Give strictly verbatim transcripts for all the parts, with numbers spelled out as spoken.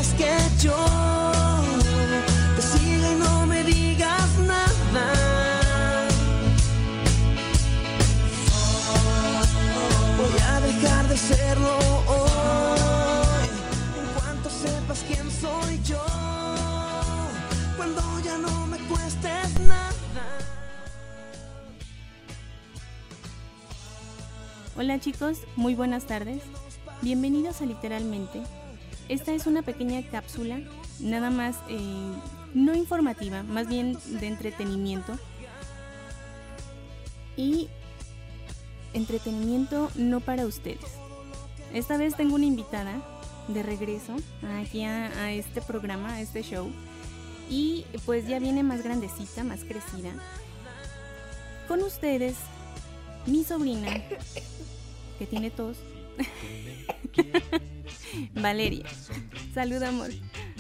quieres que yo te siga y no me digas nada. Voy a dejar de serlo hoy, en cuanto sepas quién soy yo, cuando ya no me cuestes nada. Hola chicos, muy buenas tardes. Bienvenidos a Literalmente. Esta es una pequeña cápsula, nada más eh, no informativa, más bien de entretenimiento. Y entretenimiento no para ustedes. Esta vez tengo una invitada de regreso aquí a, a este programa, a este show. Y pues ya viene más grandecita, más crecida. Con ustedes, mi sobrina, que tiene tos. Valeria. Salud, amor.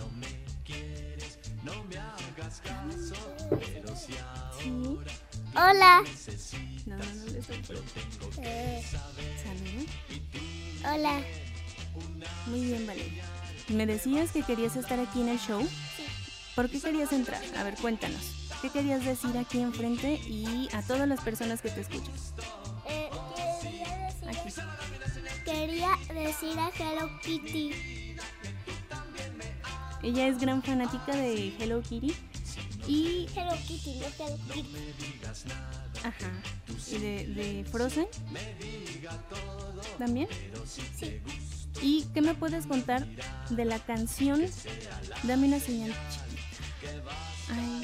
¿Sí? Hola. No, no, no le sorprende. Eh, Salud. hola. Muy bien, Valeria. ¿Me decías que querías estar aquí en el show? Sí. ¿Por qué querías entrar? A ver, cuéntanos. ¿Qué querías decir aquí enfrente y a todas las personas que te escuchan? Eh, quería, decir, Aquí. quería decir a Hello Kitty. Ella es gran fanática de Hello Kitty y... Hello Kitty, no Hello Kitty. Ajá. ¿Y de, de Frozen? ¿También? Sí. ¿Y qué me puedes contar de la canción Dame una señal chiquita? Ay,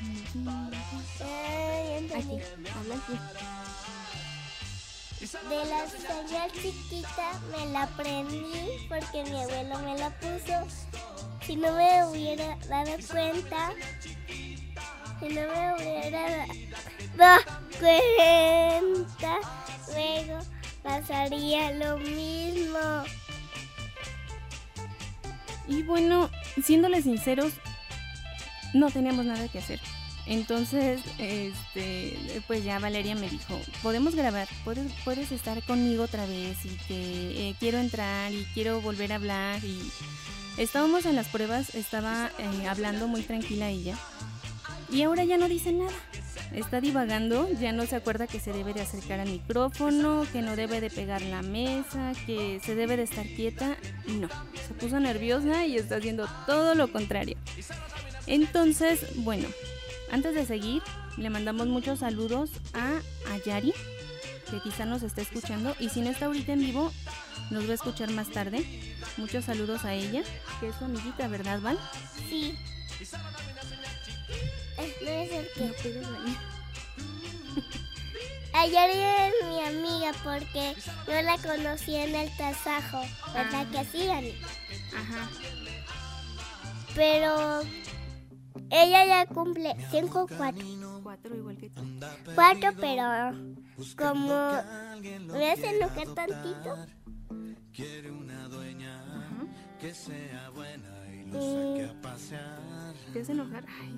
Eh, entendí. aquí, habla aquí. De la señal chiquita me la aprendí porque mi abuelo me la puso. Si no me hubiera dado cuenta, si no me hubiera dado cuenta, luego pasaría lo mismo. Y bueno, siéndoles sinceros, no teníamos nada que hacer. Entonces, este, pues ya Valeria me dijo, podemos grabar, puedes, puedes estar conmigo otra vez y que eh, quiero entrar y quiero volver a hablar. Y estábamos en las pruebas, estaba eh, hablando muy tranquila ella y ahora ya no dice nada. Está divagando, ya no se acuerda que se debe de acercar al micrófono, que no debe de pegar la mesa, que se debe de estar quieta. No, se puso nerviosa y está haciendo todo lo contrario. Entonces, bueno, antes de seguir, le mandamos muchos saludos a Ayari, que quizá nos está escuchando. Y si no está ahorita en vivo, nos va a escuchar más tarde. Muchos saludos a ella, que es su amiguita, ¿verdad, Val? Sí. Eh, no es el que. No puedes venir. Ayer es mi amiga porque yo la conocí en el tasajo, ¿verdad Ah. que sí, Dani? Ajá. Pero ella ya cumple cinco o cuatro. Cuatro igual que tú. Cuatro, pero como me hace enojar tantito. Ajá. Y ¿Te hace enojar? Ay.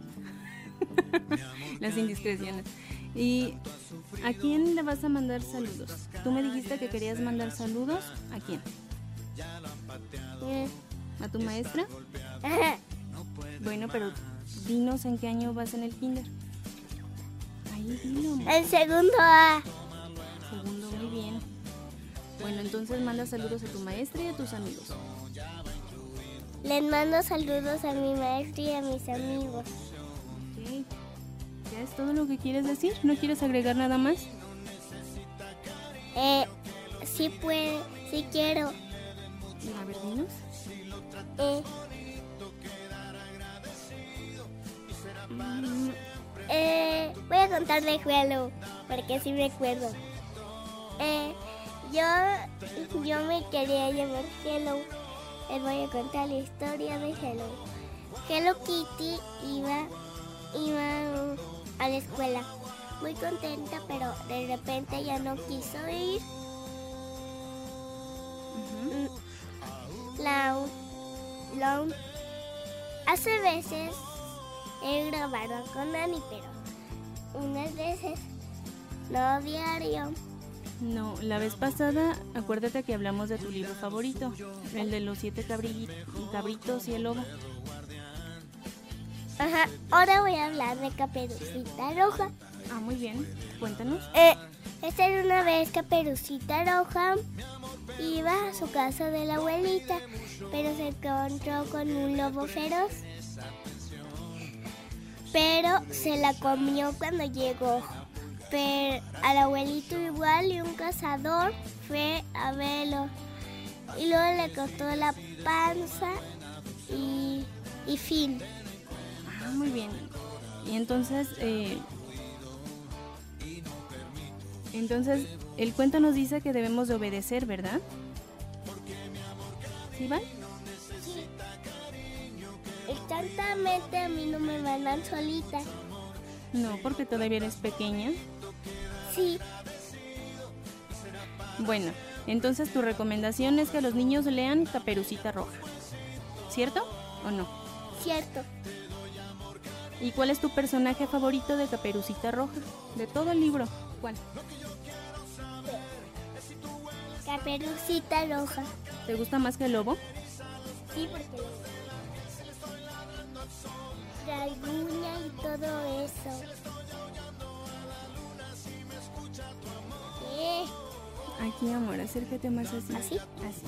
Las indiscreciones. ¿Y a quién le vas a mandar saludos? Tú me dijiste que querías mandar saludos. ¿A quién? eh, ¿A tu maestra? ajá, Bueno, pero dinos en qué año vas en el kinder. Ahí dilo. amor. el segundo A. Segundo, muy bien. Bueno, entonces manda saludos a tu maestra y a tus amigos. Les mando saludos a mi maestro y a mis amigos. Ok. ¿Ya es todo lo que quieres decir? ¿No quieres agregar nada más? Eh, sí puede, sí quiero. A ver, dinos. Eh, Mm, eh, voy a contar de Hello, porque sí me acuerdo. Eh, yo, yo me quería llamar Hello. Les voy a contar la historia de Hello. Hello Kitty iba, iba a la escuela muy contenta, pero de repente ya no quiso ir. ujú. La, la, hace veces he grabado con Dani, pero unas veces, no diario. No, la vez pasada, acuérdate que hablamos de tu libro favorito, el de los siete cabri- cabritos y el lobo. Ajá, ahora voy a hablar de Caperucita Roja. Ah, muy bien, cuéntanos. Eh, esta era una vez Caperucita Roja, iba a su casa de la abuelita, pero se encontró con un lobo feroz. Pero se la comió cuando llegó. Pero al abuelito igual y un cazador fue a verlo. Y luego le cortó la panza y, y fin. Ah, muy bien. Y entonces, eh, entonces el cuento nos dice que debemos de obedecer, ¿verdad? ¿Sí, Val? Sí. Exactamente, a mí no me mandan solita. No, porque todavía eres pequeña. Sí, Bueno, entonces tu recomendación es que los niños lean Caperucita Roja, ¿cierto o no? cierto. ¿Y cuál es tu personaje favorito de Caperucita Roja? De todo el libro, ¿cuál? Caperucita Roja. ¿Te gusta más que el lobo? Sí, porque rasguña y todo eso. Eh, Aquí, amor, acércate más así. ¿Así? Así.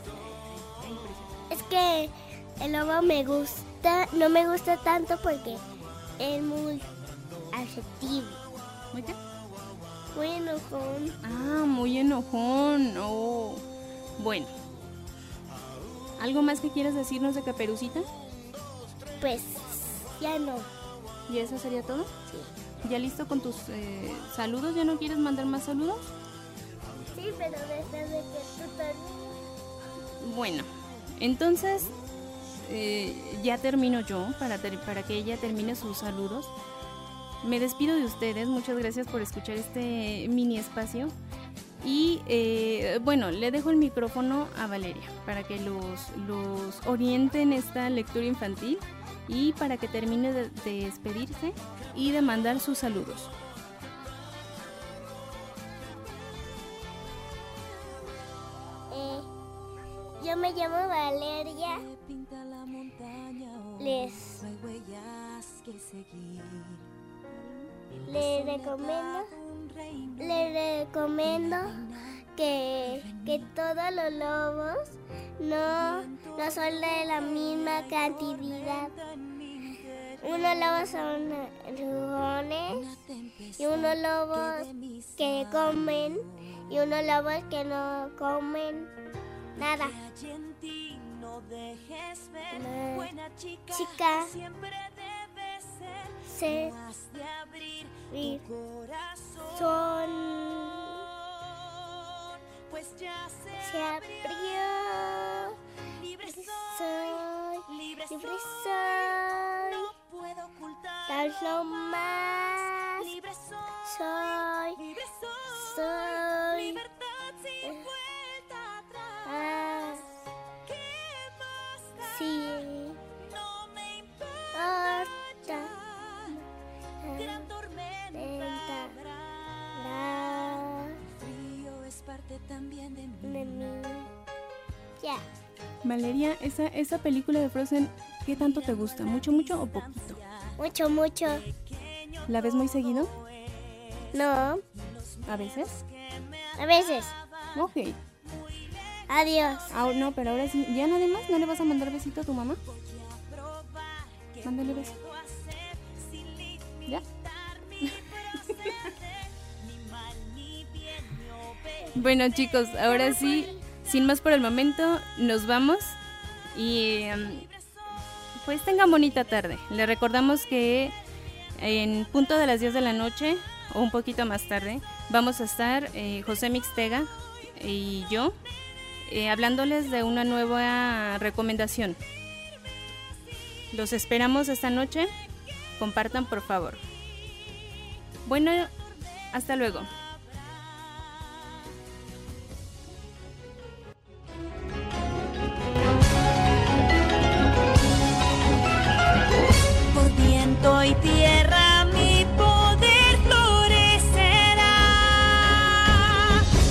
es que el lobo me gusta, no me gusta tanto porque es muy afectivo, ¿Muy qué? muy enojón. Ah, muy enojón. Oh. Bueno. ¿Algo más que quieras decirnos de Caperucita? Pues ya no. ¿Y eso sería todo? Sí. ¿Ya listo con tus eh, saludos? ¿Ya no quieres mandar más saludos? Sí, pero después de que tú termines. Bueno, entonces eh, ya termino yo para, ter- para que ella termine sus saludos. Me despido de ustedes, muchas gracias por escuchar este mini espacio. Y eh, bueno, le dejo el micrófono a Valeria para que los, los oriente en esta lectura infantil y para que termine de, de despedirse y de mandar sus saludos. Eh, yo me llamo Valeria. Les, les recomiendo, les recomiendo que, que todos los lobos no, no son de la misma cantidad. Unos lobos son rugones y unos lobos que comen y unos lobos que no comen nada. Una chica se son se abrió soy libre soy tan lo más soy soy ah, sí horta gran tormenta también de mí. Ya. Valeria, esa, esa película de Frozen, ¿qué tanto te gusta? ¿Mucho, mucho o poquito? Mucho, mucho. ¿La ves muy seguido? No, ¿A veces? a veces. Ok. Adiós. Ah, no, pero ahora sí. ¿Ya nada más? ¿No le vas a mandar besito a tu mamá? Mándale beso. ¿Ya? Bueno, chicos, ahora sí, sin más por el momento, nos vamos y um, pues tengan bonita tarde. Les recordamos que en punto de las diez de la noche o un poquito más tarde vamos a estar eh, José Mixtega y yo eh, hablándoles de una nueva recomendación. Los esperamos esta noche. Compartan, por favor. Bueno, hasta luego. Por viento y tierra mi poder florecerá.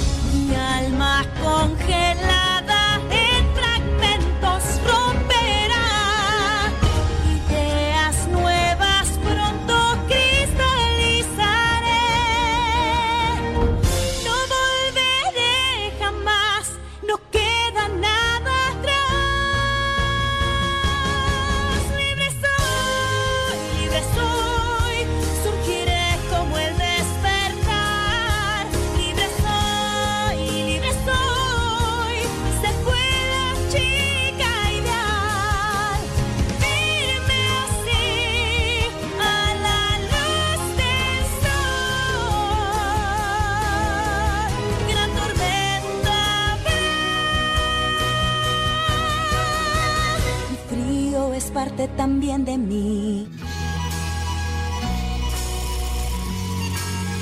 también de mí.